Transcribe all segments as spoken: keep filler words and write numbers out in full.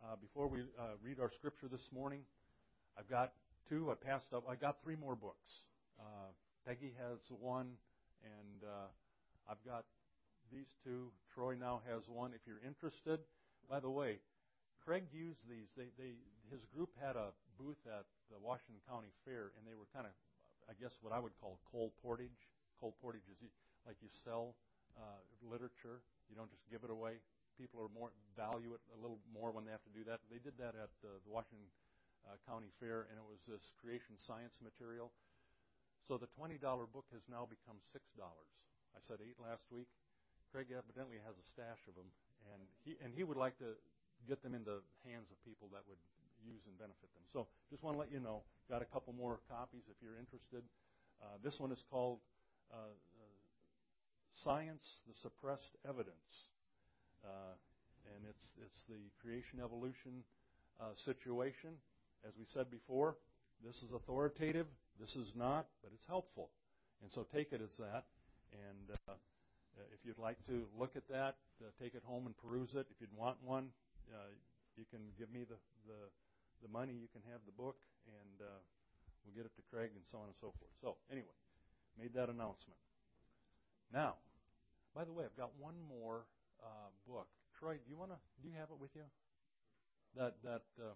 Uh, before we uh, read our scripture this morning, I've got two. I passed up. I got three more books. Uh, Peggy has one, and uh, I've got these two. Troy now has one. If you're interested, by the way, Craig used these. They, they, his group had a booth at the Washington County Fair, and they were kind of, I guess, what I would call cold portage. Cold portage is like you sell uh, literature. You don't just give it away. People are more value it a little more when they have to do that. They did that at uh, the Washington uh, County Fair, and it was this creation science material. So the twenty dollars book has now become six dollars. I said eight last week. Craig evidently has a stash of them, and he and he would like to get them in the hands of people that would use and benefit them. So just want to let you know, got a couple more copies if you're interested. Uh, this one is called uh, uh, Science, the Suppressed Evidence. Uh, and it's it's the creation evolution uh, situation. As we said before, this is authoritative, this is not, but it's helpful. And so take it as that. And uh, if you'd like to look at that, uh, take it home and peruse it. If you'd want one, uh, you can give me the, the the money. You can have the book, and uh, we'll get it to Craig, and so on and so forth. So anyway, made that announcement. Now, by the way, I've got one more uh, book. Troy, do you want to? Do you have it with you? That that uh,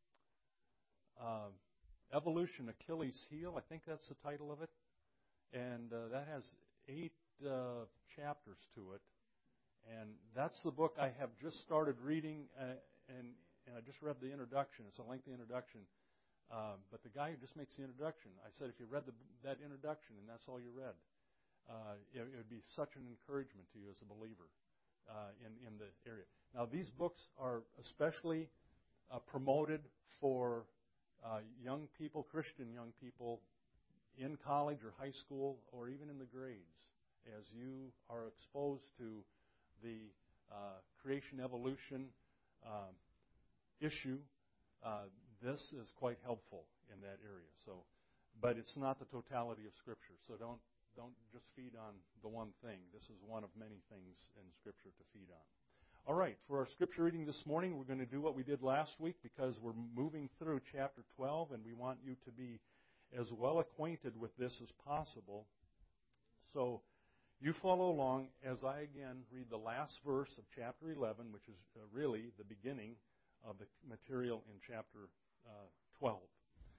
uh, Evolution Achilles Heel. I think that's the title of it, and uh, that has eight uh, chapters to it. And that's the book I have just started reading, uh, and, and I just read the introduction. It's a lengthy introduction. Uh, but the guy who just makes the introduction, I said, if you read the, that introduction and that's all you read, uh, it, it would be such an encouragement to you as a believer uh, in, in the area. Now, these books are especially uh, promoted for uh, young people, Christian young people, in college or high school or even in the grades, as you are exposed to the uh, creation evolution uh, issue. Uh, this is quite helpful in that area. So, but it's not the totality of Scripture. So don't don't just feed on the one thing. This is one of many things in Scripture to feed on. All right, for our Scripture reading this morning, we're going to do what we did last week because we're moving through chapter twelve, and we want you to be as well acquainted with this as possible. So you follow along as I again read the last verse of chapter eleven, which is uh, really the beginning of the material in chapter uh, twelve.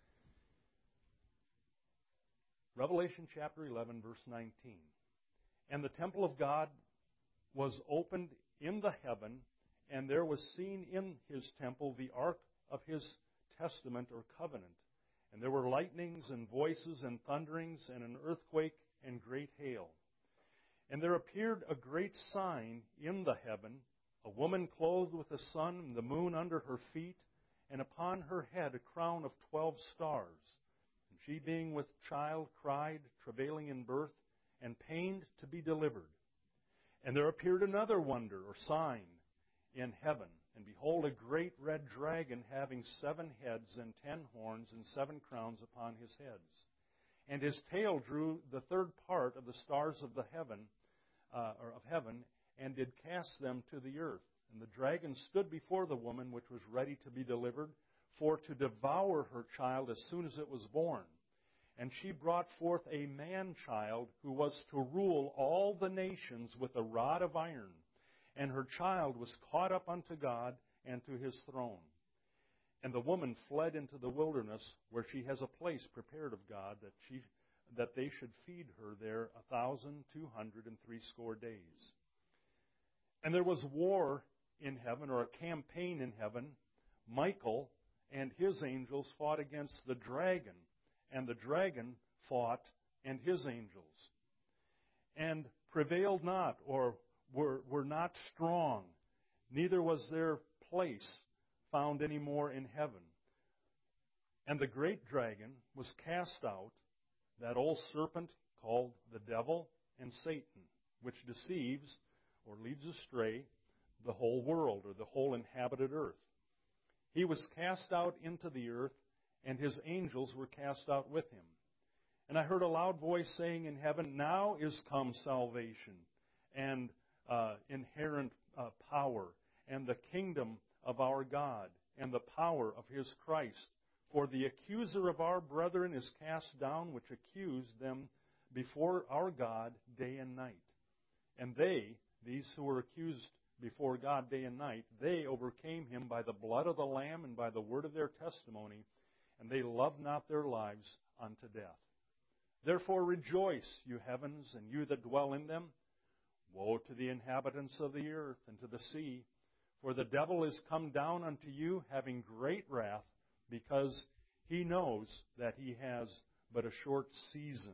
Revelation chapter eleven, verse nineteen. And the temple of God was opened in the heaven, and there was seen in his temple the ark of his testament or covenant. And there were lightnings and voices and thunderings and an earthquake and great hail. And there appeared a great sign in the heaven, a woman clothed with the sun and the moon under her feet, and upon her head a crown of twelve stars. And she, being with child, cried, travailing in birth, and pained to be delivered. And there appeared another wonder or sign in heaven. And behold, a great red dragon having seven heads and ten horns and seven crowns upon his heads. And his tail drew the third part of the stars of the heaven, uh, or of heaven, and did cast them to the earth. And the dragon stood before the woman which was ready to be delivered, for to devour her child as soon as it was born. And she brought forth a man-child who was to rule all the nations with a rod of iron. And her child was caught up unto God and to his throne. And the woman fled into the wilderness, where she has a place prepared of God, that she that they should feed her there a thousand two hundred and threescore days. And there was war in heaven, or a campaign in heaven. Michael and his angels fought against the dragon, and the dragon fought and his angels, and prevailed not, or were, were not strong, neither was their place found any more in heaven. And the great dragon was cast out, that old serpent called the devil and Satan, which deceives or leads astray the whole world, or the whole inhabited earth. He was cast out into the earth, and his angels were cast out with him. And I heard a loud voice saying in heaven, Now is come salvation, and uh, inherent uh, power, and the kingdom of our God, and the power of His Christ. For the accuser of our brethren is cast down, which accused them before our God day and night. And they, these who were accused before God day and night, they overcame him by the blood of the Lamb and by the word of their testimony, and they loved not their lives unto death. Therefore rejoice, you heavens, and you that dwell in them. Woe to the inhabitants of the earth and to the sea, for the devil is come down unto you, having great wrath, because he knows that he has but a short season.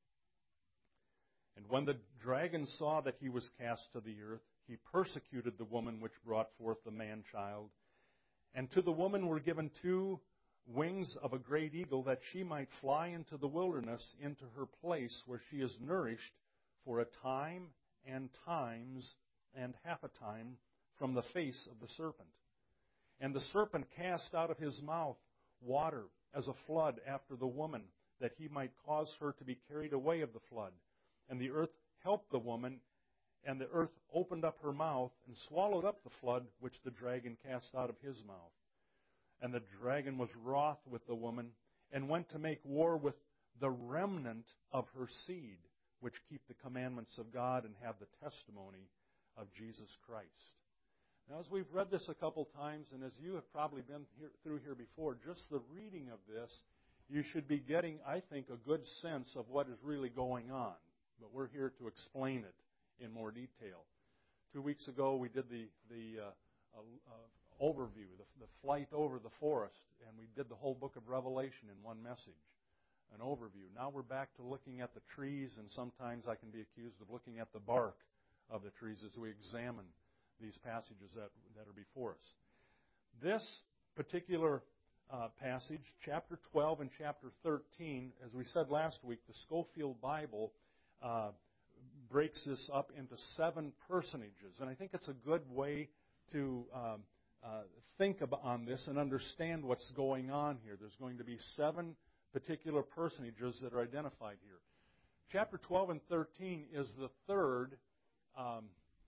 And when the dragon saw that he was cast to the earth, he persecuted the woman which brought forth the man-child. And to the woman were given two wings of a great eagle, that she might fly into the wilderness, into her place where she is nourished for a time and times and half a time from the face of the serpent. And the serpent cast out of his mouth water as a flood after the woman, that he might cause her to be carried away of the flood. And the earth helped the woman, and the earth opened up her mouth and swallowed up the flood which the dragon cast out of his mouth. And the dragon was wroth with the woman, and went to make war with the remnant of her seed, which keep the commandments of God and have the testimony of Jesus Christ. Now, as we've read this a couple times, and as you have probably been here, through here before, just the reading of this, you should be getting, I think, a good sense of what is really going on. But we're here to explain it in more detail. Two weeks ago, we did the the uh, uh, uh, overview, the, the flight over the forest, and we did the whole book of Revelation in one message, an overview. Now we're back to looking at the trees, and sometimes I can be accused of looking at the bark of the trees as we examine these passages that, that are before us. This particular uh, passage, chapter twelve and chapter thirteen, as we said last week, the Scofield Bible uh, breaks this up into seven personages. And I think it's a good way to um, uh, think about on this and understand what's going on here. There's going to be seven particular personages that are identified here. Chapter twelve and thirteen is the third um,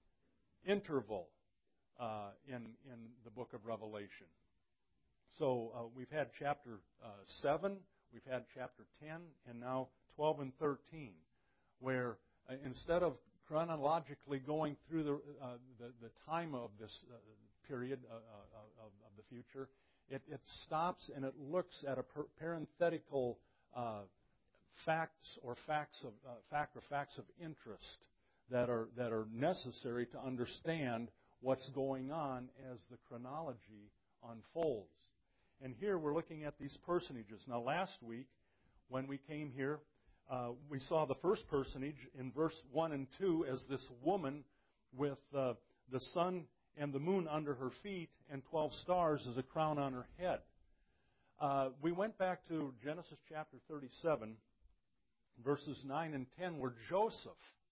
interval uh, in, in the book of Revelation. So uh, we've had chapter uh, seven, we've had chapter ten, and now twelve and thirteen, where uh, instead of chronologically going through the, uh, the, the time of this uh, period uh, uh, of, of the future, it, it stops and it looks at a per- parenthetical uh, facts or facts of uh, fact or facts of interest that are that are necessary to understand what's going on as the chronology unfolds. And here we're looking at these personages. Now, last week when we came here, uh, we saw the first personage in verse one and two as this woman with uh, the sun and the moon under her feet and twelve stars as a crown on her head. Uh, we went back to Genesis chapter thirty-seven, verses nine and ten, where Joseph,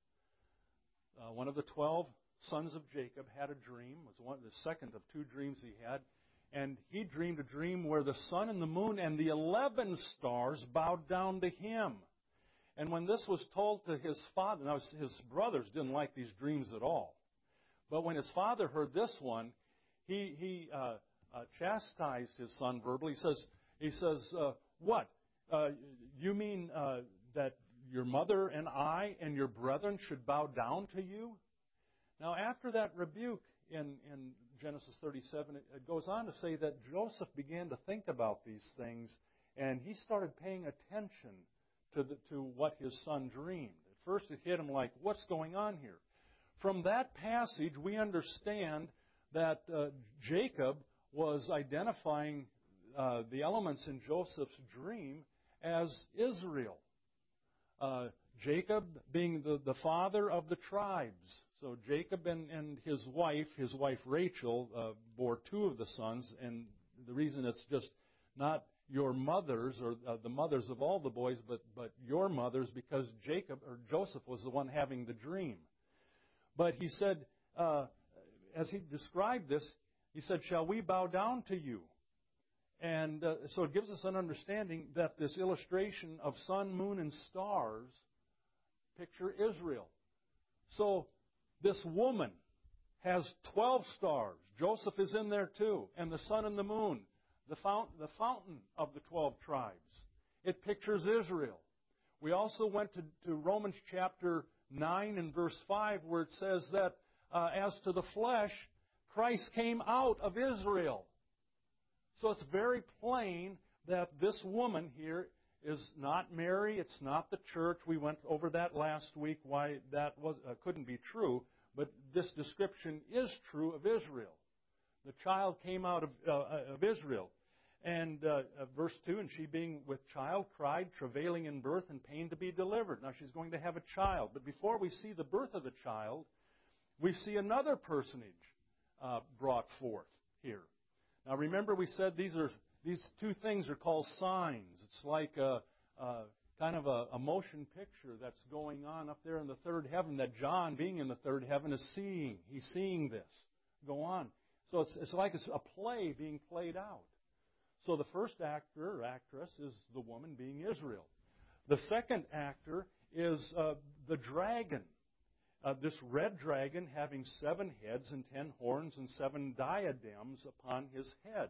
uh, one of the twelve sons of Jacob, had a dream. It was one, the second of two dreams he had. And he dreamed a dream where the sun and the moon and the eleven stars bowed down to him. And when this was told to his father, now his brothers didn't like these dreams at all. But when his father heard this one, he he uh, uh, chastised his son verbally. He says, he says, uh, what? Uh, you mean uh, that your mother and I and your brethren should bow down to you? Now, after that rebuke in, in Genesis thirty-seven, it, it goes on to say that Joseph began to think about these things, and he started paying attention to the, to what his son dreamed. At first, it hit him like, what's going on here? From that passage, we understand that uh, Jacob was identifying uh, the elements in Joseph's dream as Israel. Uh, Jacob being the, the father of the tribes. So Jacob and, and his wife, his wife Rachel, uh, bore two of the sons. And the reason it's just not your mothers or uh, the mothers of all the boys, but, but your mothers, because Jacob or Joseph was the one having the dream. But he said, uh, as he described this, he said, shall we bow down to you? And uh, so it gives us an understanding that this illustration of sun, moon, and stars picture Israel. So this woman has twelve stars. Joseph is in there too. And the sun and the moon, the fountain, the fountain of the twelve tribes. It pictures Israel. We also went to, to Romans chapter nine and verse five, where it says that uh, as to the flesh, Christ came out of Israel. So it's very plain that this woman here is not Mary. It's not the church. We went over that last week, why that was uh, couldn't be true. But this description is true of Israel. The child came out of, uh, of Israel. And uh, uh, verse two, and she being with child cried, travailing in birth and pain to be delivered. Now she's going to have a child. But before we see the birth of the child, we see another personage uh, brought forth here. Now remember, we said these are these two things are called signs. It's like a, a kind of a, a motion picture that's going on up there in the third heaven that John, being in the third heaven, is seeing. He's seeing this go on. So it's, it's like it's a play being played out. So the first actor or actress is the woman, being Israel. The second actor is uh, the dragon. Uh, this red dragon having seven heads and ten horns and seven diadems upon his heads.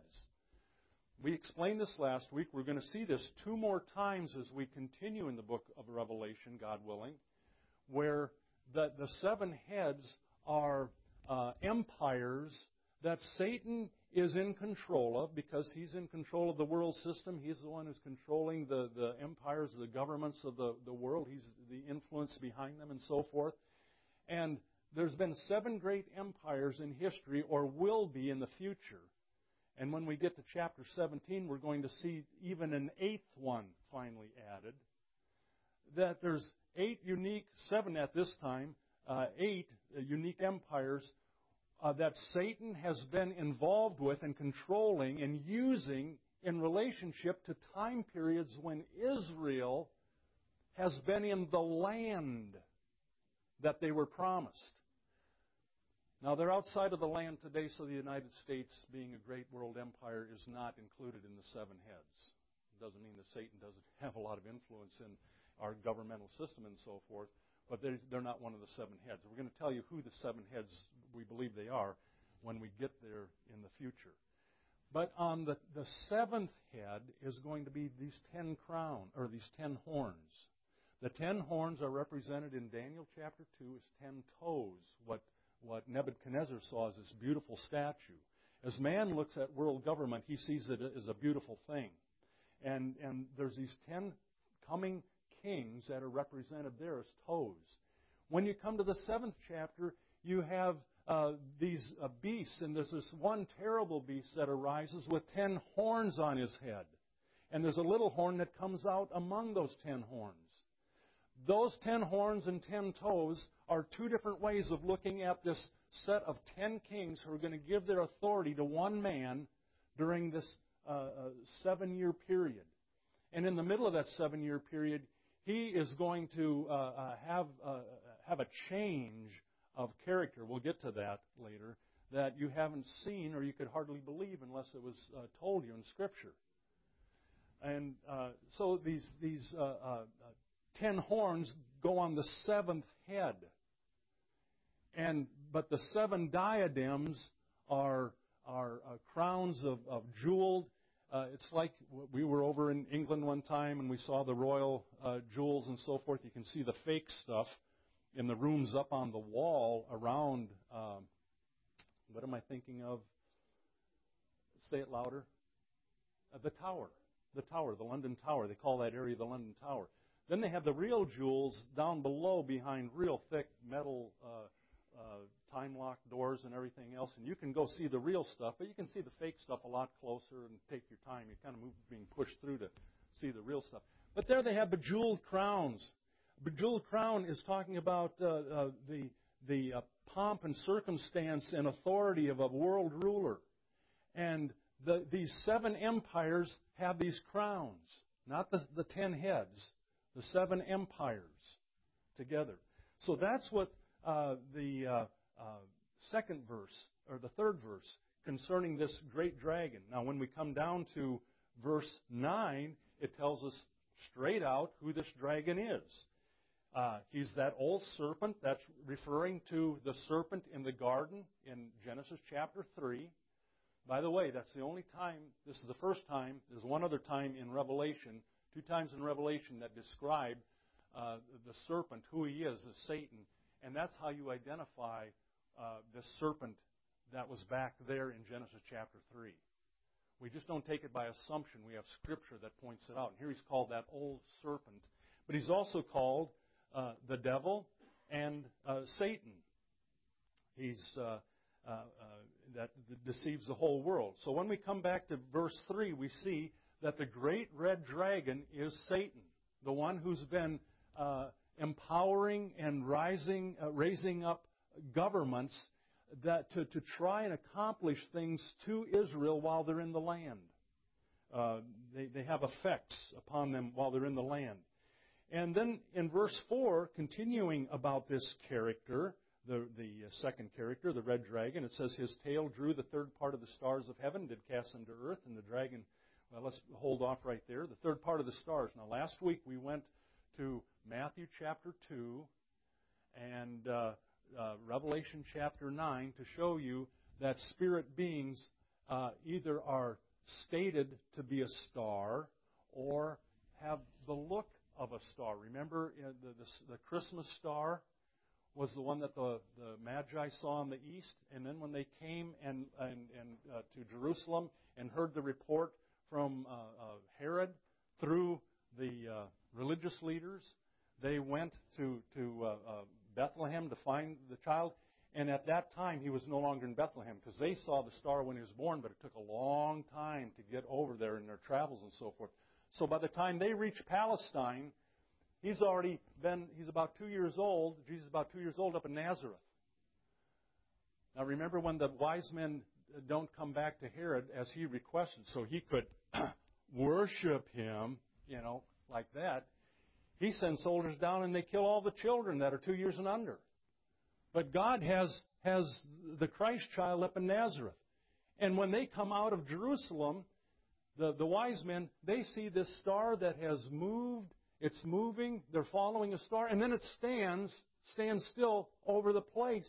We explained this last week. We're going to see this two more times as we continue in the book of Revelation, God willing, where the, the seven heads are uh, empires that Satan is in control of, because he's in control of the world system. He's the one who's controlling the, the empires, the governments of the, the world. He's the influence behind them and so forth. And there's been seven great empires in history, or will be in the future. And when we get to chapter seventeen, we're going to see even an eighth one finally added. That there's eight unique, seven at this time, uh, eight unique empires uh, that Satan has been involved with and controlling and using in relationship to time periods when Israel has been in the land that they were promised. Now, they're outside of the land today, so the United States, being a great world empire, is not included in the seven heads. It doesn't mean that Satan doesn't have a lot of influence in our governmental system and so forth, but they're, they're not one of the seven heads. We're going to tell you who the seven heads we believe they are when we get there in the future. But on the, the seventh head is going to be these ten crown, or these ten horns. The ten horns are represented in Daniel chapter two as ten toes, what what Nebuchadnezzar saw as this beautiful statue. As man looks at world government, he sees it as a beautiful thing. And, and there's these ten coming kings that are represented there as toes. When you come to the seventh chapter, you have uh, these uh, beasts, and there's this one terrible beast that arises with ten horns on his head. And there's a little horn that comes out among those ten horns. Those ten horns and ten toes are two different ways of looking at this set of ten kings who are going to give their authority to one man during this uh, uh, seven-year period. And in the middle of that seven-year period, he is going to uh, uh, have uh, have a change of character. We'll get to that later, that you haven't seen or you could hardly believe unless it was uh, told you in Scripture. And uh, so these these uh, uh, ten horns go on the seventh head. And but the seven diadems are are uh, crowns of, of jeweled. Uh, it's like we were over in England one time and we saw the royal uh, jewels and so forth. You can see the fake stuff in the rooms up on the wall around. Um, what am I thinking of? Say it louder. Uh, the tower. The tower, the London Tower. They call that area the London Tower. Then they have the real jewels down below behind real thick metal uh, uh, time-locked doors and everything else. And you can go see the real stuff, but you can see the fake stuff a lot closer and take your time. You kind of move being pushed through to see the real stuff. But there they have bejeweled crowns. Bejeweled crown is talking about uh, uh, the, the uh, pomp and circumstance and authority of a world ruler. And the, these seven empires have these crowns, not the, the ten heads. The seven empires together. So that's what uh, the uh, uh, second verse, or the third verse, concerning this great dragon. Now, when we come down to verse nine, it tells us straight out who this dragon is. Uh, he's that old serpent. That's referring to the serpent in the garden in Genesis chapter three. By the way, that's the only time, this is the first time, there's one other time in Revelation, two times in Revelation that describe uh, the serpent, who he is, as Satan. And that's how you identify uh, this serpent that was back there in Genesis chapter three. We just don't take it by assumption. We have Scripture that points it out. And here he's called that old serpent. But he's also called uh, the devil and uh, Satan. He's uh, uh, uh, that deceives the whole world. So when we come back to verse three, we see that the great red dragon is Satan, the one who's been uh, empowering and rising, uh, raising up governments that to, to try and accomplish things to Israel while they're in the land. Uh, they, they have effects upon them while they're in the land. And then in verse four, continuing about this character, the, the second character, the red dragon, it says, his tail drew the third part of the stars of heaven, did cast them to earth, and the dragon, well, let's hold off right there, the third part of the stars. Now, last week we went to Matthew chapter two and uh, uh, Revelation chapter nine to show you that spirit beings uh, either are stated to be a star or have the look of a star. Remember uh, the, the, the Christmas star was the one that the, the Magi saw in the east, and then when they came and, and, and uh, to Jerusalem and heard the report from uh, uh, Herod through the uh, religious leaders, they went to, to uh, uh, Bethlehem to find the child, and at that time he was no longer in Bethlehem because they saw the star when he was born, but it took a long time to get over there in their travels and so forth. So by the time they reached Palestine, he's already been, he's about two years old. Jesus is about two years old up in Nazareth. Now remember when the wise men don't come back to Herod as he requested so he could worship him, you know, like that, he sends soldiers down and they kill all the children that are two years and under. But God has, has the Christ child up in Nazareth. And when they come out of Jerusalem, the, the wise men, they see this star that has moved. It's moving. They're following a star. And then it stands, stands still over the place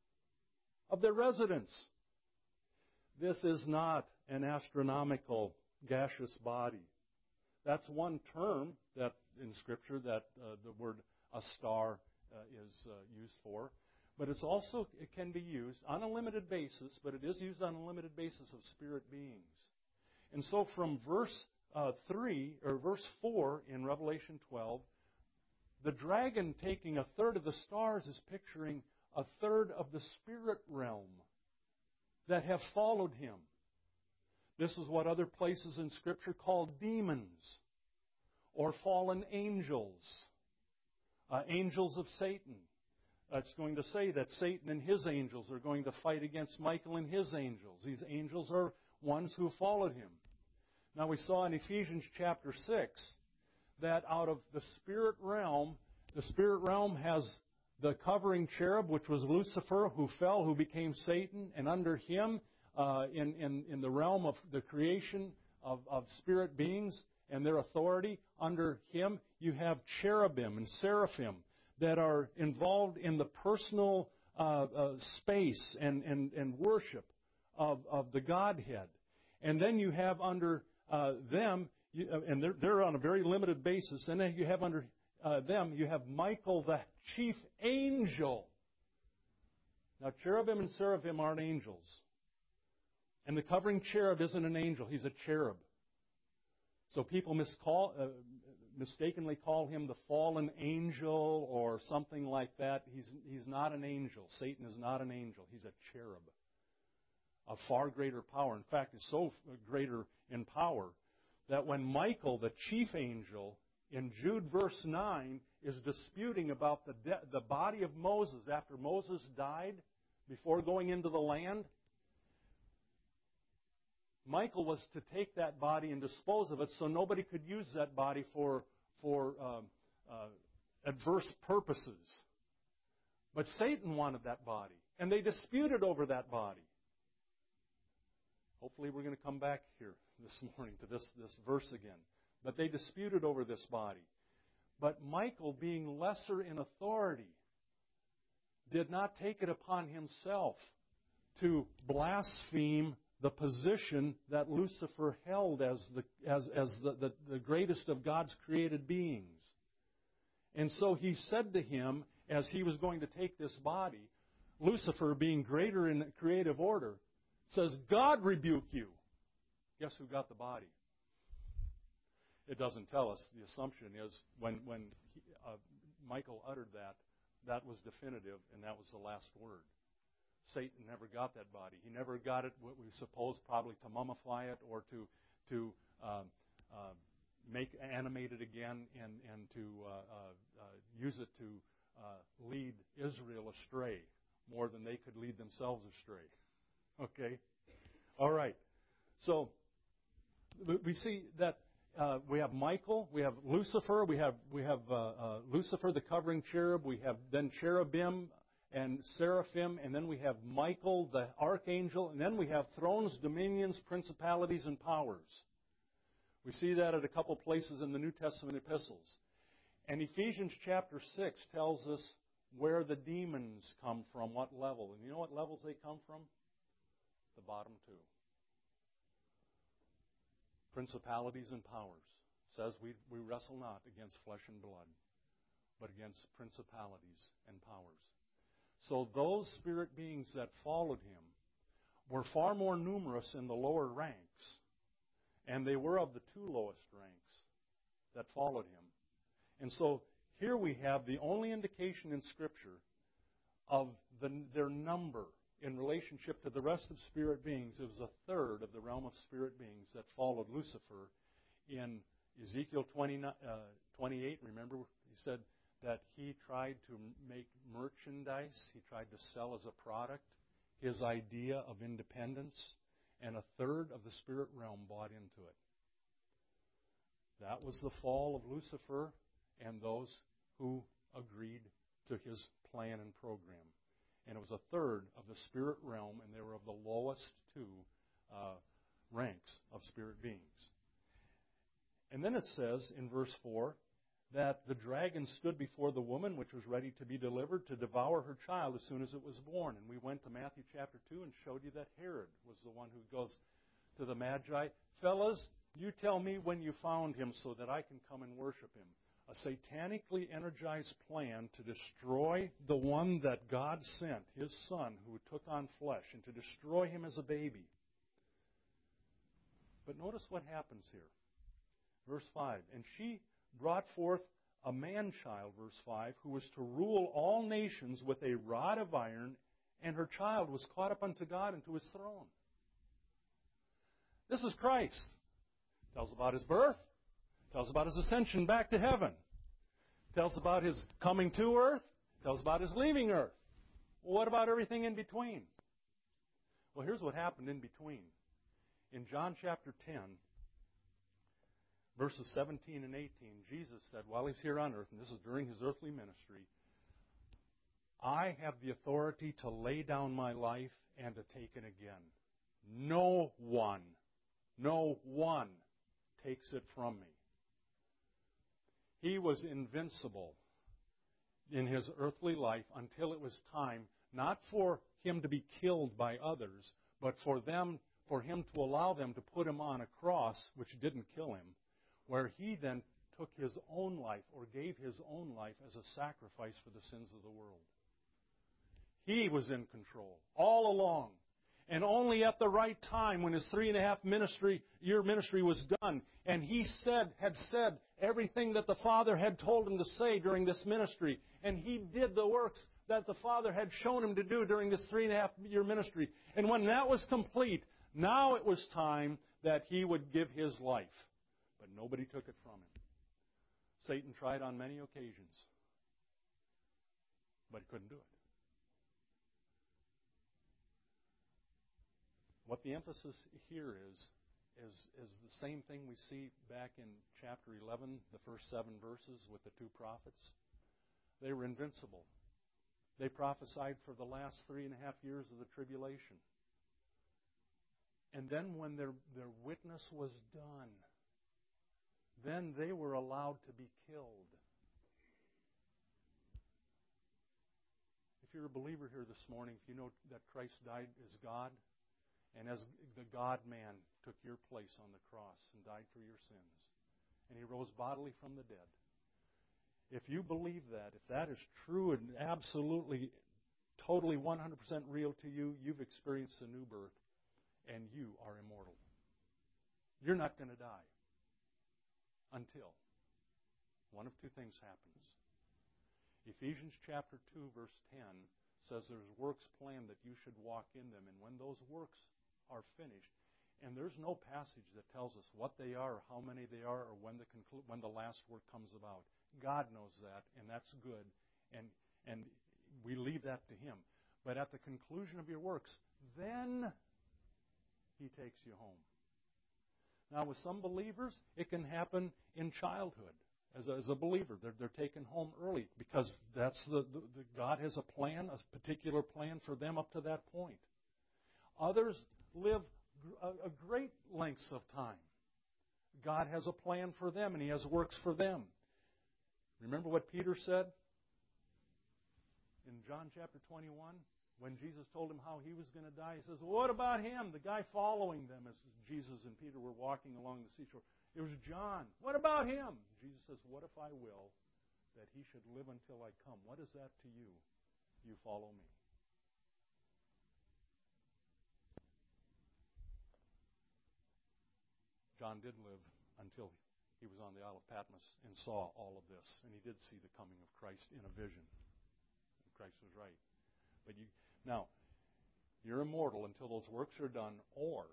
of their residence. This is not an astronomical gaseous body. That's one term that in Scripture that uh, the word a star uh, is uh, used for. But it's also, it can be used on a limited basis, but it is used on a limited basis of spirit beings. And so from verse uh, three, or verse four in Revelation twelve, the dragon taking a third of the stars is picturing a third of the spirit realm that have followed him. This is what other places in Scripture call demons or fallen angels, uh, angels of Satan. That's going to say that Satan and his angels are going to fight against Michael and his angels. These angels are ones who followed him. Now we saw in Ephesians chapter six that out of the spirit realm, the spirit realm has the covering cherub, which was Lucifer, who fell, who became Satan, and under him, uh, in, in, in the realm of the creation of, of spirit beings and their authority, under him you have cherubim and seraphim that are involved in the personal uh, uh, space and, and, and worship of, of the Godhead. And then you have under uh, them, you, uh, and they're, they're on a very limited basis, and then you have under uh, them, you have Michael, the chief angel. Now, cherubim and seraphim aren't angels. And the covering cherub isn't an angel, he's a cherub. So people miscall, uh, mistakenly call him the fallen angel or something like that. He's, he's not an angel. Satan is not an angel. He's a cherub of far greater power. In fact, it's so greater in power that when Michael, the chief angel, in Jude verse nine, is disputing about the, de- the body of Moses after Moses died before going into the land, Michael was to take that body and dispose of it so nobody could use that body for, for um, uh, adverse purposes. But Satan wanted that body, and they disputed over that body. Hopefully we're going to come back here this morning to this, this verse again. But they disputed over this body. But Michael, being lesser in authority, did not take it upon himself to blaspheme the position that Lucifer held as the, as, as the, the, the greatest of God's created beings. And so he said to him, as he was going to take this body, Lucifer, being greater in creative order, says, "God rebuke you." Guess who got the body? It doesn't tell us. The assumption is when, when he, uh, Michael uttered that, that was definitive, and that was the last word. Satan never got that body. He never got it, what we suppose, probably to mummify it or to to uh, uh, make animate it again and, and to uh, uh, uh, use it to uh, lead Israel astray more than they could lead themselves astray. Okay? All right. So we see that uh, we have Michael, we have Lucifer, we have we have uh, uh, Lucifer, the covering cherub, we have then cherubim and seraphim, and then we have Michael, the archangel, and then we have thrones, dominions, principalities, and powers. We see that at a couple places in the New Testament epistles. And Ephesians chapter six tells us where the demons come from, what level. And you know what levels they come from? The bottom two. Principalities and powers. It says we, we wrestle not against flesh and blood, but against principalities and powers. So those spirit beings that followed him were far more numerous in the lower ranks, and they were of the two lowest ranks that followed him. And so here we have the only indication in Scripture of the, their number in relationship to the rest of spirit beings. It was a third of the realm of spirit beings that followed Lucifer. In Ezekiel twenty, uh, twenty-eight, remember, he said that he tried to make merchandise. He tried to sell as a product his idea of independence, and a third of the spirit realm bought into it. That was the fall of Lucifer and those who agreed to his plan and program. And it was a third of the spirit realm, and they were of the lowest two uh, ranks of spirit beings. And then it says in verse four that the dragon stood before the woman, which was ready to be delivered, to devour her child as soon as it was born. And we went to Matthew chapter two and showed you that Herod was the one who goes to the Magi. Fellas, you tell me when you found him so that I can come and worship him. A satanically energized plan to destroy the one that God sent, his Son, who took on flesh, and to destroy him as a baby. But notice what happens here. Verse five, and she brought forth a man-child, verse five, who was to rule all nations with a rod of iron, and her child was caught up unto God and to his throne. This is Christ. Tells about his birth. Tells about his ascension back to heaven. Tells about his coming to earth. Tells about his leaving earth. Well, what about everything in between? Well, here's what happened in between. In John chapter ten, verses seventeen and eighteen, Jesus said, while he's here on earth, and this is during his earthly ministry, I have the authority to lay down my life and to take it again. No one, no one takes it from me. He was invincible in his earthly life until it was time not for him to be killed by others, but for them, for him to allow them to put him on a cross, which didn't kill him, where he then took his own life or gave his own life as a sacrifice for the sins of the world. He was in control all along. And only at the right time, when his three and a half ministry year ministry was done, and he said, had said everything that the Father had told him to say during this ministry, and he did the works that the Father had shown him to do during this three and a half year ministry. And when that was complete, now it was time that he would give his life. But nobody took it from him. Satan tried on many occasions, but he couldn't do it. What the emphasis here is, is, is the same thing we see back in chapter eleven, the first seven verses with the two prophets. They were invincible. They prophesied for the last three and a half years of the tribulation. And then when their, their witness was done, then they were allowed to be killed. you're a believer here this morning, if you know that Christ died as God, and as the God-man took your place on the cross and died for your sins, and He rose bodily from the dead. If you believe that, if that is true and absolutely, totally one hundred percent real to you, you've experienced a new birth, and you are immortal. You're not going to die until one of two things happens. Ephesians chapter two, verse ten says there's works planned that you should walk in them, and when those works are finished, and there's no passage that tells us what they are, or how many they are, or when the conclu- when the last work comes about. God knows that, and that's good, and and we leave that to Him. But at the conclusion of your works, then He takes you home. Now, with some believers, it can happen in childhood. As a, as a believer, they're, they're taken home early because that's the, the, the God has a plan, a particular plan for them up to that point. Others live a, a great lengths of time. God has a plan for them, and He has works for them. Remember what Peter said in John chapter twenty-one? When Jesus told him how he was going to die, He says, "What about him?" The guy following them as Jesus and Peter were walking along the seashore. It was John. "What about him?" Jesus says, "What if I will that he should live until I come? What is that to you? You follow me." John did live until he was on the Isle of Patmos and saw all of this. And he did see the coming of Christ in a vision. And Christ was right. But you, now, you're immortal until those works are done, or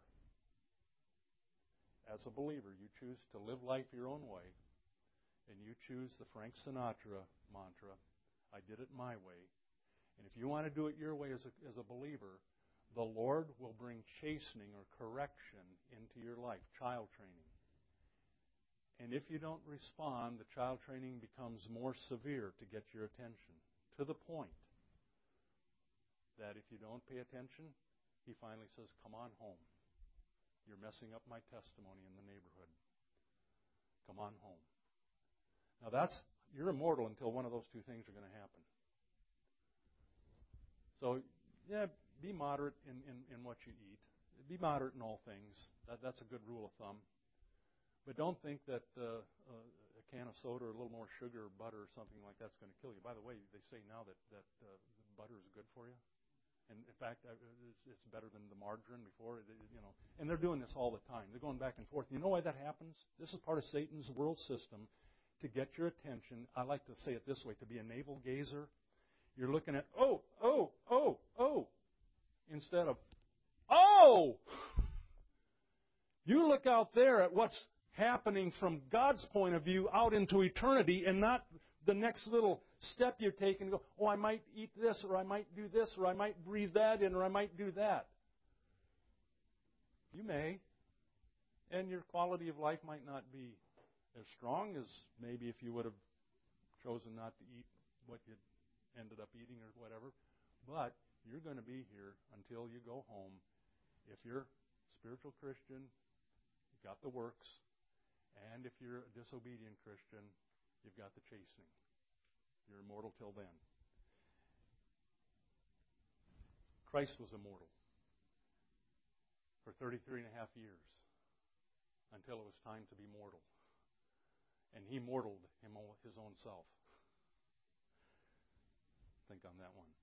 as a believer, you choose to live life your own way, and you choose the Frank Sinatra mantra, "I did it my way." And if you want to do it your way as a, as a believer, the Lord will bring chastening or correction into your life, child training. And if you don't respond, the child training becomes more severe to get your attention, to the point that if you don't pay attention, He finally says, "Come on home. You're messing up my testimony in the neighborhood. Come on home." Now that's, you're immortal until one of those two things are going to happen. So, yeah, be moderate in, in, in what you eat. Be moderate in all things. That, that's a good rule of thumb. But don't think that uh, uh, a can of soda or a little more sugar or butter or something like that's going to kill you. By the way, they say now that, that uh, butter is good for you. And in fact, it's, it's better than the margarine before, you know. And they're doing this all the time. They're going back and forth. You know why that happens? This is part of Satan's world system to get your attention. I like to say it this way: to be a navel gazer. You're looking at, oh, oh, oh, oh, instead of, oh! You look out there at what's happening from God's point of view out into eternity, and not the next little step you take and go, "Oh, I might eat this, or I might do this, or I might breathe that in, or I might do that." You may. And your quality of life might not be as strong as maybe if you would have chosen not to eat what you ended up eating or whatever. But you're going to be here until you go home. If you're a spiritual Christian, you've got the works. And if you're a disobedient Christian, you've got the chastening. You're immortal till then. Christ was immortal for thirty-three and a half years until it was time to be mortal. And He mortaled him, His own self. Think on that one.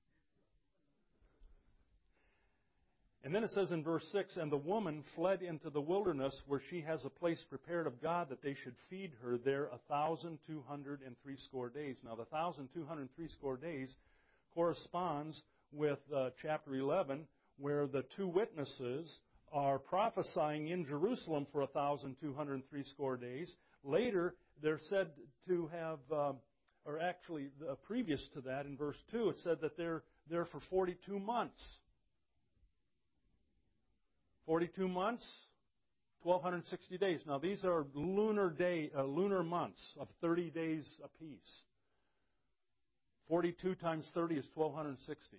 And then it says in verse six, "And the woman fled into the wilderness, where she has a place prepared of God, that they should feed her there a thousand two hundred and threescore days." Now, the thousand two hundred and threescore days corresponds with uh, chapter eleven, where the two witnesses are prophesying in Jerusalem for a thousand two hundred and threescore days. Later, they're said to have, uh, or actually, uh, previous to that, in verse two, it said that they're there for forty-two months. forty-two months, one thousand two hundred sixty days. Now, these are lunar day, uh, lunar months of thirty days apiece. forty-two times thirty is one thousand two hundred sixty.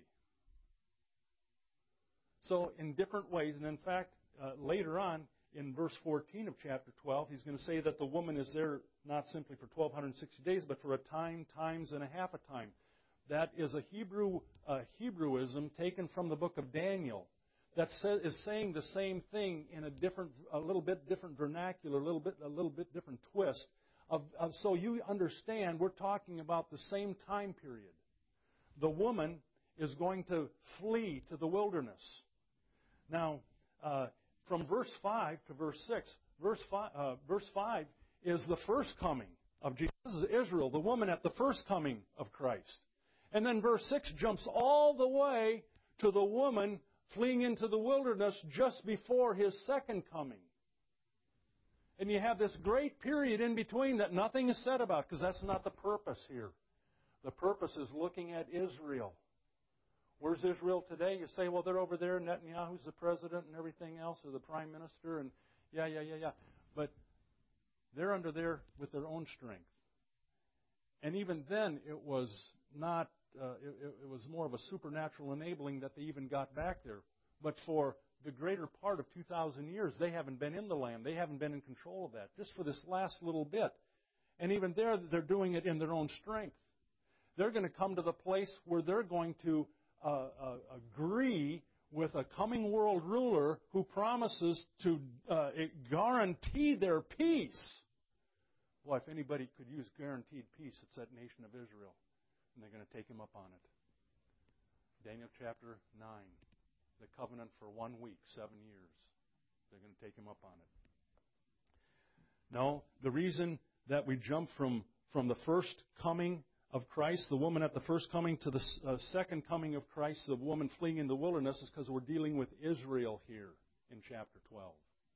So, in different ways, and in fact, uh, later on, in verse fourteen of chapter twelve, he's going to say that the woman is there not simply for one thousand two hundred sixty days, but for a time, times, and a half a time. that is a Hebrew uh, Hebrewism taken from the book of Daniel that say, is saying the same thing in a different, a little bit different vernacular, a little bit, a little bit different twist. Of, of, so you understand, we're talking about the same time period. The woman is going to flee to the wilderness. Now, uh, from verse five to verse six, verse five, uh, verse five is the first coming of Jesus. This is Israel, the woman at the first coming of Christ. And then verse six jumps all the way to the woman fleeing into the wilderness just before His second coming. And you have this great period in between that nothing is said about, because that's not the purpose here. The purpose is looking at Israel. Where's Israel today? You say, well, they're over there. Netanyahu's the president and everything else, or the prime minister, and yeah, yeah, yeah, yeah. But they're under there with their own strength. And even then, it was not, uh, it, it was more of a supernatural enabling that they even got back there. But for the greater part of two thousand years, they haven't been in the land. They haven't been in control of that. Just for this last little bit. And even there, they're doing it in their own strength. They're going to come to the place where they're going to uh, uh, agree with a coming world ruler who promises to uh, guarantee their peace. Well, if anybody could use guaranteed peace, it's that nation of Israel. And they're going to take him up on it. Daniel chapter nine. The covenant for one week, seven years. They're going to take him up on it. No, the reason that we jump from, from the first coming of Christ, the woman at the first coming, to the uh, second coming of Christ, the woman fleeing in the wilderness, is because we're dealing with Israel here in chapter twelve.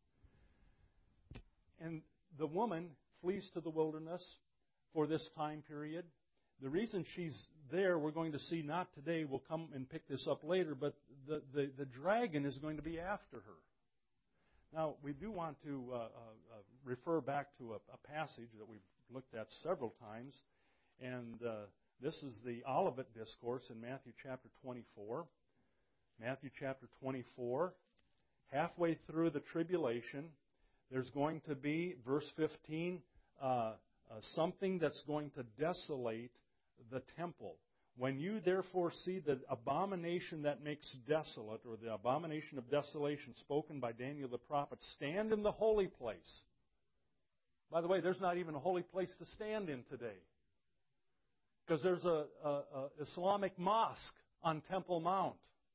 And the woman flees to the wilderness for this time period. The reason she's there, we're going to see not today, we'll come and pick this up later, but the, the, the dragon is going to be after her. Now, we do want to uh, uh, refer back to a, a passage that we've looked at several times, and uh, this is the Olivet Discourse in Matthew chapter twenty-four. Matthew chapter twenty-four, halfway through the tribulation, there's going to be, verse fifteen, uh, uh, something that's going to desolate the temple. When you therefore see the abomination that makes desolate, or the abomination of desolation spoken by Daniel the prophet, stand in the holy place. By the way, there's not even a holy place to stand in today. Because there's a, a, a Islamic mosque on Temple Mount.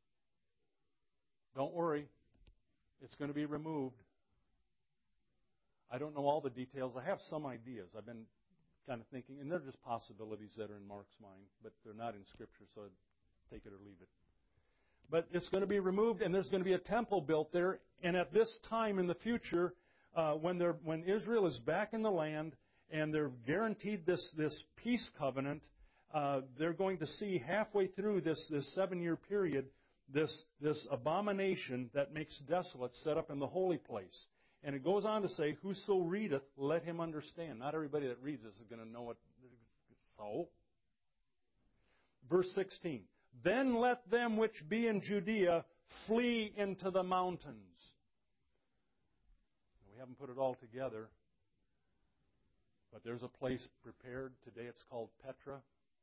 Don't worry, it's going to be removed. I don't know all the details. I have some ideas. I've been kind of thinking, and they're just possibilities that are in Mark's mind, but they're not in Scripture, so take it or leave it. But it's going to be removed, and there's going to be a temple built there. And at this time in the future, uh, when they're, when Israel is back in the land and they're guaranteed this this peace covenant, uh, they're going to see halfway through this this seven-year period this this abomination that makes desolate set up in the holy place. And it goes on to say, whoso readeth, let him understand. Not everybody that reads this is going to know it. So, verse sixteen. Then let them which be in Judea flee into the mountains. We haven't put it all together, but there's a place prepared. Today it's called Petra.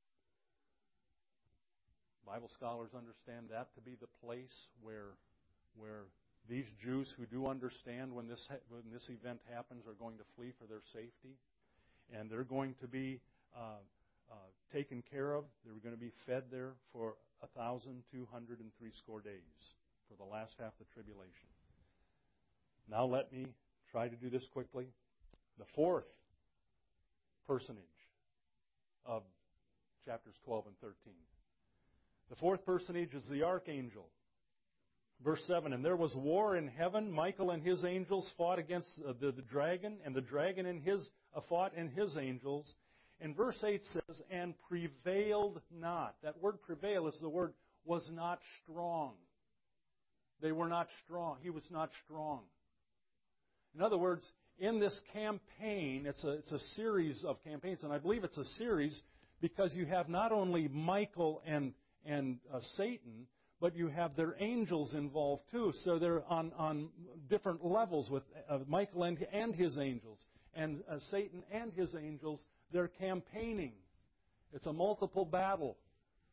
Bible scholars understand that to be the place where where these Jews who do understand when this when this event happens are going to flee for their safety, and they're going to be uh, uh, taken care of. They're going to be fed there for a thousand two hundred and three score days for the last half of the tribulation. Now let me try to do this quickly. The fourth personage of chapters twelve and thirteen. The fourth personage is the archangel. Verse seven, and there was war in heaven. Michael and his angels fought against the, the, the dragon, and the dragon and his uh, fought and his angels. And verse eight says, and prevailed not. That word prevail is the word was not strong. They were not strong. He was not strong. In other words, in this campaign, it's a, it's a series of campaigns, and I believe it's a series because you have not only Michael and, and uh, Satan, but you have their angels involved too. So they're on, on different levels with uh, Michael and, and his angels. And uh, Satan and his angels, they're campaigning. It's a multiple battle.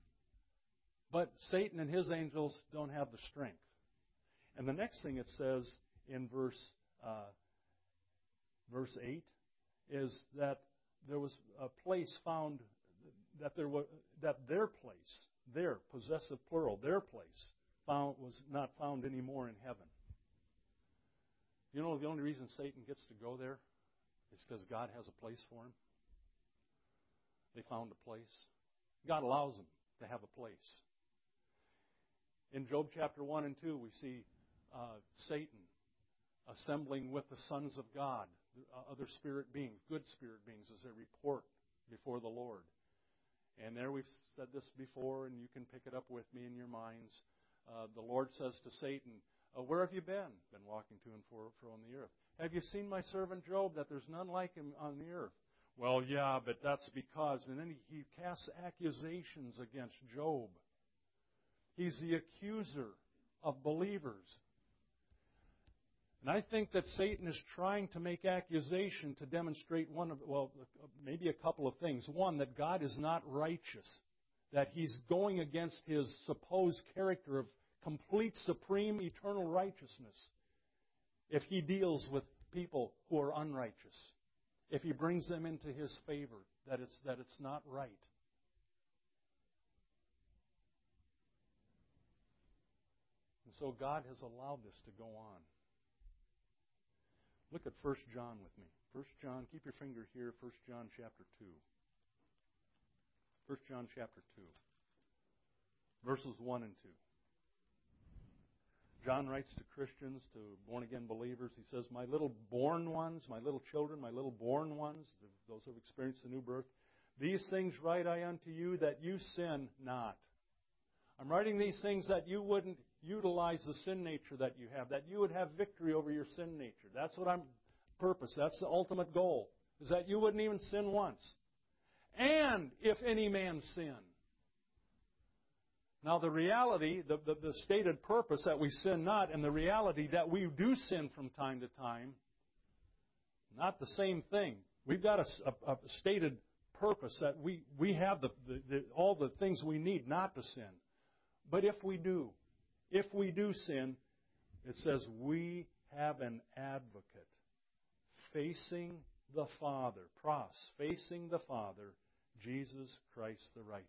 But Satan and his angels don't have the strength. And the next thing it says in verse uh, verse eight is that there was a place found that there was that their place, their possessive plural, their place found was not found anymore in heaven. You know the only reason Satan gets to go there is because God has a place for him. They found a place. God allows them to have a place. In Job chapter one and two, we see uh, Satan assembling with the sons of God, other spirit beings, good spirit beings, as they report before the Lord. And there we've said this before, and you can pick it up with me in your minds. Uh, the Lord says to Satan, uh, where have you been? Been walking to and fro on the earth. Have you seen my servant Job, that there's none like him on the earth? Well, yeah, but that's because. And then he, he casts accusations against Job. He's the accuser of believers. And I think that Satan is trying to make accusation to demonstrate one of, well, maybe a couple of things. One, that God is not righteous, that he's going against his supposed character of complete, supreme, eternal righteousness if he deals with people who are unrighteous, if he brings them into his favor, that it's, that it's not right. And so God has allowed this to go on. Look at First John with me. First John, keep your finger here, First John chapter two. First John chapter two, verses one and two. John writes to Christians, to born-again believers. He says, my little born ones, my little children, my little born ones, those who have experienced the new birth, these things write I unto you, that you sin not. I'm writing these things that you wouldn't utilize the sin nature that you have, that you would have victory over your sin nature. That's what I'm purpose. That's the ultimate goal, is that you wouldn't even sin once. And if any man sin. Now the reality, the, the, the stated purpose that we sin not, and the reality that we do sin from time to time, not the same thing. We've got a, a, a stated purpose that we, we have the, the, the, all the things we need not to sin. But if we do, if we do sin, it says we have an advocate facing the Father, pros, facing the Father, Jesus Christ the righteous.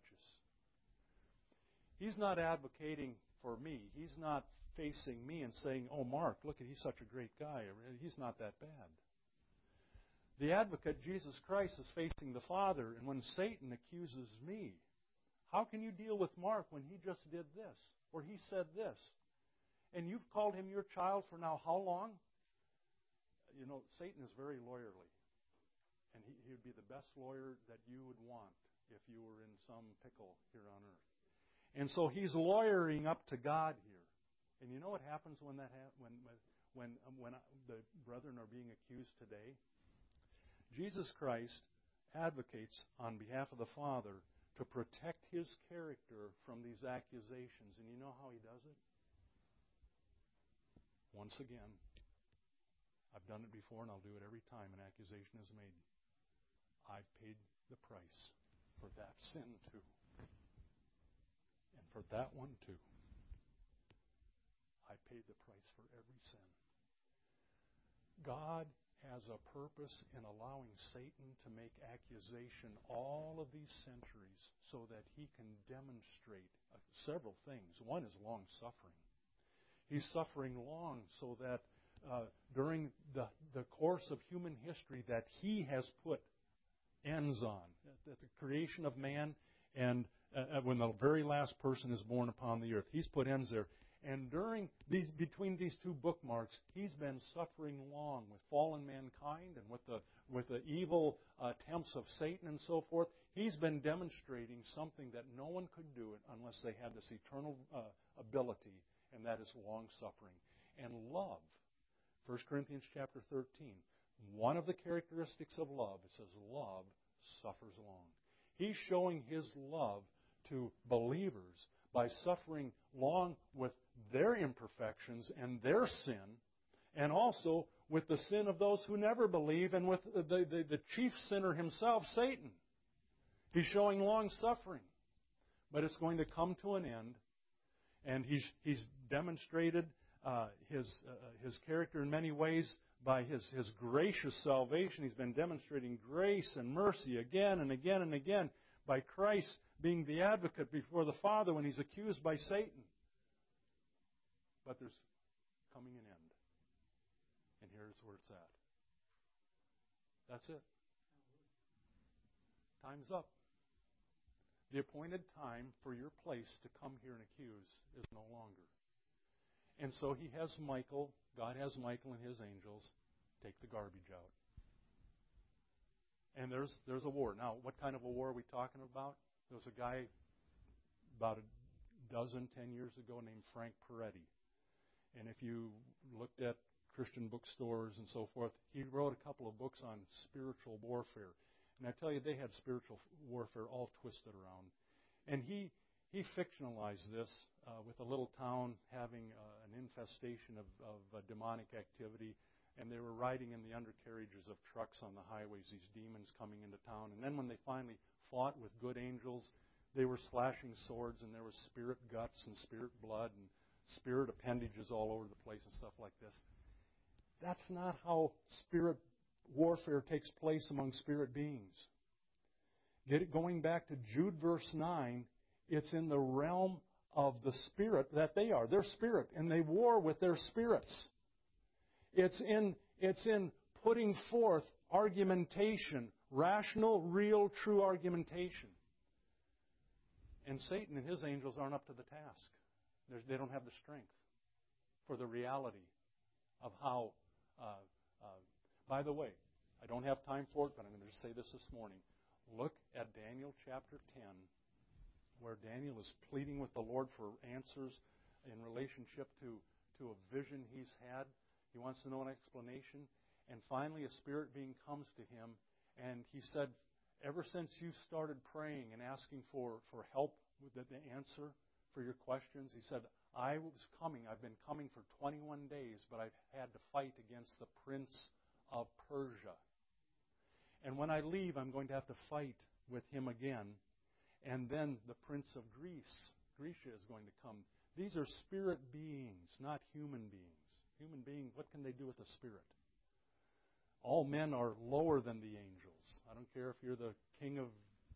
He's not advocating for me. He's not facing me and saying, oh, Mark, look, at he's such a great guy. He's not that bad. The advocate, Jesus Christ, is facing the Father. And when Satan accuses me, how can you deal with Mark when he just did this or he said this? And you've called him your child for now how long? You know, Satan is very lawyerly. And he, he would be the best lawyer that you would want if you were in some pickle here on earth. And so he's lawyering up to God here. And you know what happens when that ha- when when when the brethren are being accused today? Jesus Christ advocates on behalf of the Father to protect his character from these accusations. And you know how he does it? Once again, I've done it before and I'll do it every time an accusation is made. I've paid the price for that sin too. And for that one too. I paid the price for every sin. God has a purpose in allowing Satan to make accusation all of these centuries so that he can demonstrate uh, several things. One is long suffering. He's suffering long so that uh, during the, the course of human history that he has put ends on, at the creation of man and uh, when the very last person is born upon the earth. He's put ends there. And during these, between these two bookmarks, he's been suffering long with fallen mankind and with the with the evil attempts of Satan and so forth. He's been demonstrating something that no one could do it unless they had this eternal uh, ability, and that is long suffering and love. First Corinthians chapter thirteen. One of the characteristics of love, it says, love suffers long. He's showing his love to believers by suffering long with their imperfections and their sin, and also with the sin of those who never believe, and with the, the, the chief sinner himself, Satan. He's showing long suffering. but it's going to come to an end. And he's he's demonstrated uh, his uh, his character in many ways by his, his gracious salvation. He's been demonstrating grace and mercy again and again and again by Christ being the advocate before the Father when he's accused by Satan. But there's coming an end. And here's where it's at. That's it. Time's up. The appointed time for your place to come here and accuse is no longer. And so he has Michael, God has Michael and his angels take the garbage out. And there's there's a war. Now, what kind of a war are we talking about? There was a guy about a dozen, ten years ago named Frank Peretti. And if you looked at Christian bookstores and so forth, he wrote a couple of books on spiritual warfare. And I tell you, they had spiritual warfare all twisted around. And he he fictionalized this uh, with a little town having uh, an infestation of, of uh, demonic activity. And they were riding in the undercarriages of trucks on the highways, these demons coming into town. And then when they finally fought with good angels, they were slashing swords, and there was spirit guts and spirit blood and spirit appendages all over the place and stuff like this. That's not how spirit warfare takes place among spirit beings. Get it going back to Jude verse nine, it's in the realm of the spirit that they are. They're spirit, and they war with their spirits. It's in, it's in putting forth argumentation, rational, real, true argumentation. And Satan and his angels aren't up to the task. There's, they don't have the strength for the reality of how... Uh, uh, by the way, I don't have time for it, but I'm going to just say this this morning. Look at Daniel chapter ten, where Daniel is pleading with the Lord for answers in relationship to, to a vision he's had. He wants to know an explanation. And finally, a spirit being comes to him, and he said, ever since you started praying and asking for, for help with the, the answer for your questions, he said, I was coming. I've been coming for twenty-one days, but I've had to fight against the prince of Persia. And when I leave, I'm going to have to fight with him again. And then the prince of Greece, Grecia, is going to come. These are spirit beings, not human beings. Human beings, what can they do with a spirit? All men are lower than the angels. I don't care if you're the king of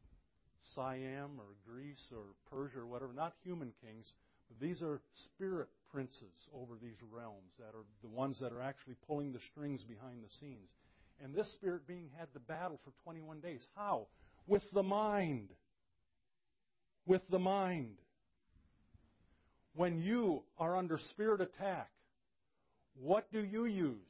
Siam or Greece or Persia or whatever, not human kings. But these are spirit princes over these realms that are the ones that are actually pulling the strings behind the scenes. And this spirit being had to battle for twenty-one days. How? With the mind. With the mind. When you are under spirit attack, what do you use?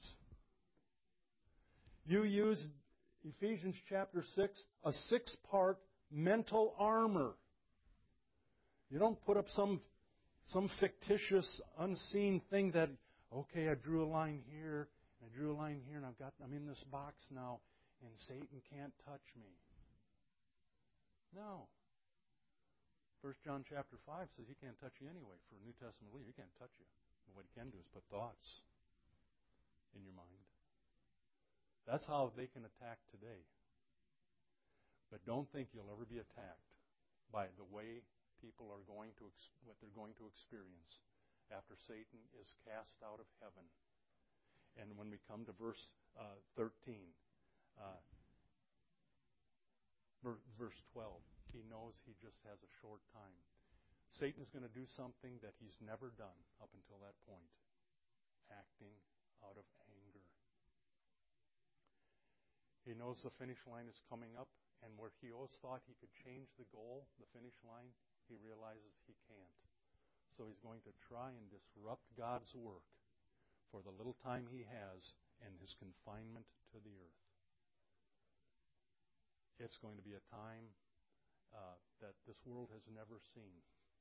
You use, Ephesians chapter six, a six-part mental armor. You don't put up some some fictitious, unseen thing that, okay, I drew a line here, and I drew a line here, and I've got I'm in this box now, and Satan can't touch me. No. First John chapter five says he can't touch you anyway. For a New Testament believer, he can't touch you. But what he can do is put thoughts in your mind. That's how they can attack today. But don't think you'll ever be attacked by the way people are going to, what they're going to experience after Satan is cast out of heaven. And when we come to verse uh, thirteen, uh, verse twelve, he knows he just has a short time. Satan is going to do something that he's never done up until that point, acting out of anger. He knows the finish line is coming up, and where he always thought he could change the goal, the finish line, he realizes he can't. So he's going to try and disrupt God's work for the little time he has and his confinement to the earth. It's going to be a time uh, that this world has never seen.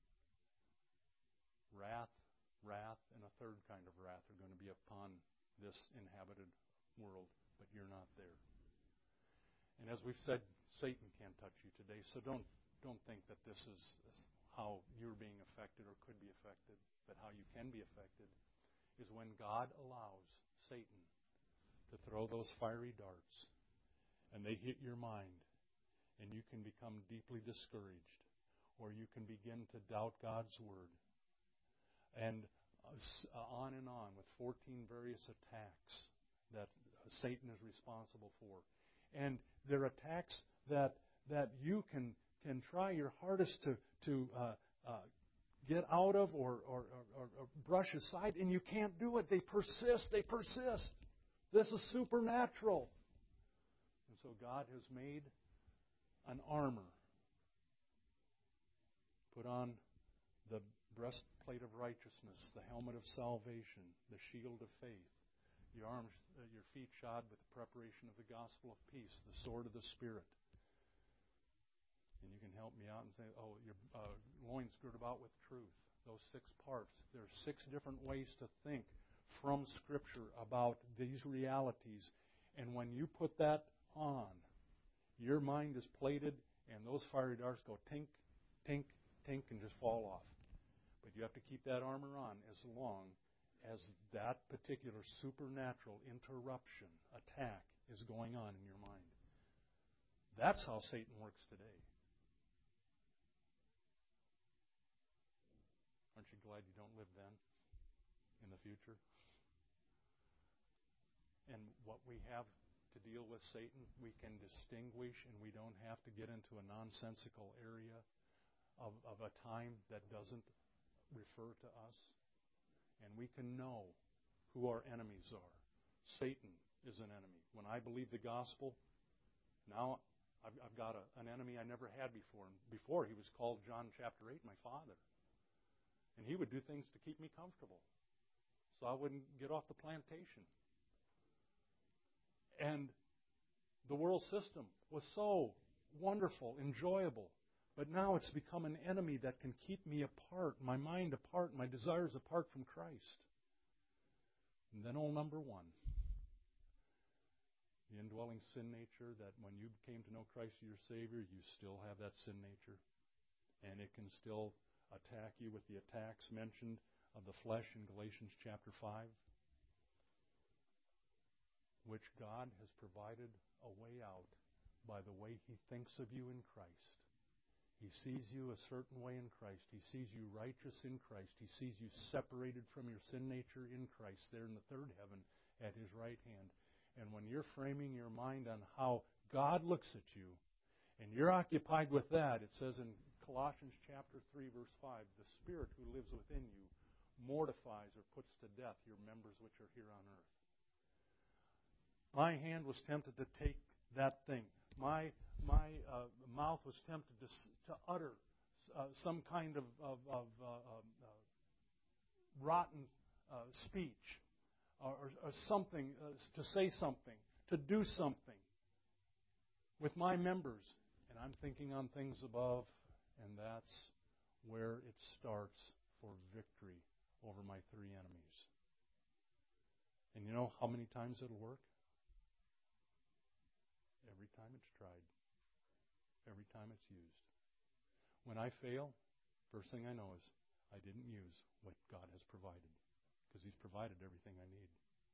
Wrath, wrath, and a third kind of wrath are going to be upon this inhabited world, but you're not there. And as we've said, Satan can't touch you today, so don't don't think that this is how you're being affected or could be affected, but how you can be affected is when God allows Satan to throw those fiery darts, and they hit your mind, and you can become deeply discouraged, or you can begin to doubt God's Word. And uh, on and on with fourteen various attacks that Satan is responsible for. And they're attacks that that you can can try your hardest to to uh, uh, get out of or, or, or, or brush aside, and you can't do it. They persist. They persist. This is supernatural. And so God has made an armor. Put on the breastplate of righteousness, the helmet of salvation, the shield of faith, your arms, uh, your feet shod with the preparation of the gospel of peace, the sword of the Spirit. And you can help me out and say, oh, your uh, loins girt about with truth. Those six parts. There are six different ways to think from Scripture about these realities. And when you put that on, your mind is plated, and those fiery darts go tink, tink, tink, and just fall off. But you have to keep that armor on as long as that particular supernatural interruption, attack, is going on in your mind. That's how Satan works today. Aren't you glad you don't live then, in the future? And what we have to deal with Satan, we can distinguish, and we don't have to get into a nonsensical area of, of a time that doesn't refer to us. And we can know who our enemies are. Satan is an enemy. When I believe the gospel, now I've, I've got a, an enemy I never had before. And before, he was called John chapter eight, my father. And he would do things to keep me comfortable so I wouldn't get off the plantation. And the world system was so wonderful, enjoyable. But now it's become an enemy that can keep me apart, my mind apart, my desires apart from Christ. And then old number one, the indwelling sin nature, that when you came to know Christ as your Savior, you still have that sin nature. And it can still attack you with the attacks mentioned of the flesh in Galatians chapter five, which God has provided a way out by the way He thinks of you in Christ. He sees you a certain way in Christ. He sees you righteous in Christ. He sees you separated from your sin nature in Christ there in the third heaven at His right hand. And when you're framing your mind on how God looks at you, and you're occupied with that, it says in Colossians chapter three, verse five, the Spirit who lives within you mortifies or puts to death your members which are here on earth. My hand was tempted to take that thing. My my uh, mouth was tempted to to utter uh, some kind of, of, of uh, uh, rotten uh, speech or, or, or something, uh, to say something, to do something with my members. And I'm thinking on things above, and that's where it starts for victory over my three enemies. And you know how many times it'll work? Every time it's tried. Every time it's used. When I fail, first thing I know is I didn't use what God has provided, because He's provided everything I need.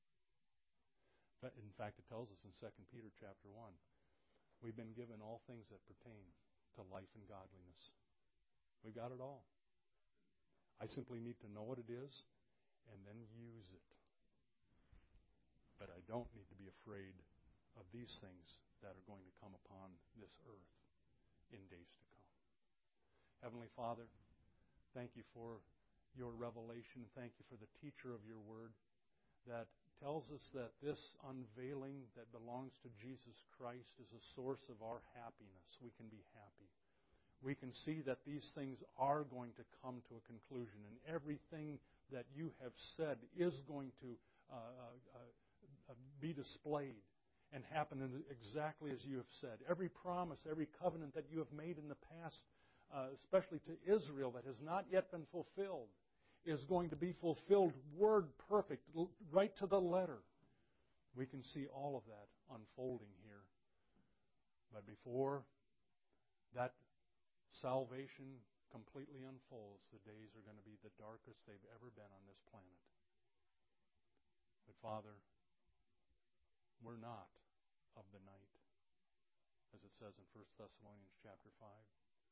In fact, it tells us in Second Peter chapter one, we've been given all things that pertain to life and godliness. We've got it all. I simply need to know what it is and then use it. But I don't need to be afraid of these things that are going to come upon this earth in days to come. Heavenly Father, thank you for your revelation. Thank you for the teacher of your word that tells us that this unveiling that belongs to Jesus Christ is a source of our happiness. We can be happy. We can see that these things are going to come to a conclusion, and everything that you have said is going to uh, uh, uh, be displayed and happen exactly as you have said. Every promise, every covenant that you have made in the past, uh, especially to Israel, that has not yet been fulfilled, is going to be fulfilled word perfect, right to the letter. We can see all of that unfolding here. But before that salvation completely unfolds, the days are going to be the darkest they've ever been on this planet. But Father, we're not of the night, as it says in First Thessalonians chapter five.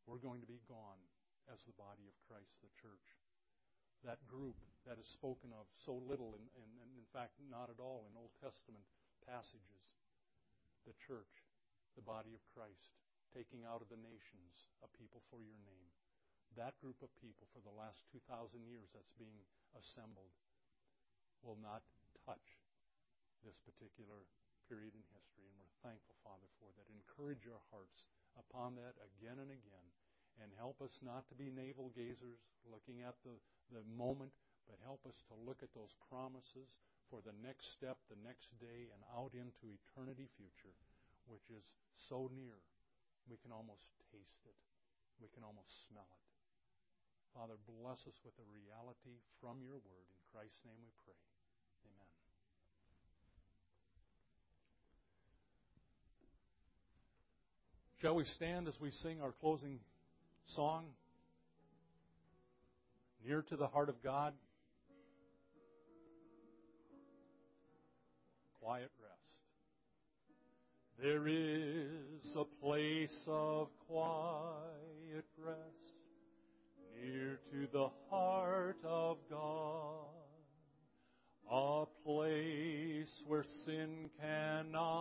we're going to be gone as the body of Christ, the church. That group that is spoken of so little, and in, in, in fact not at all in Old Testament passages. The church, the body of Christ, taking out of the nations a people for your name. That group of people for the last two thousand years that's being assembled will not touch this particular period in history. And we're thankful, Father, for that. Encourage our hearts upon that again and again. And help us not to be navel gazers looking at the, the moment, but help us to look at those promises for the next step, the next day, and out into eternity future, which is so near. We can almost taste it. We can almost smell it. Father, bless us with the reality from your word. In Christ's name we pray. Amen. Shall we stand as we sing our closing song, Near to the Heart of God? Quiet rest. There is a place of quiet rest near to the heart of God, a place where sin cannot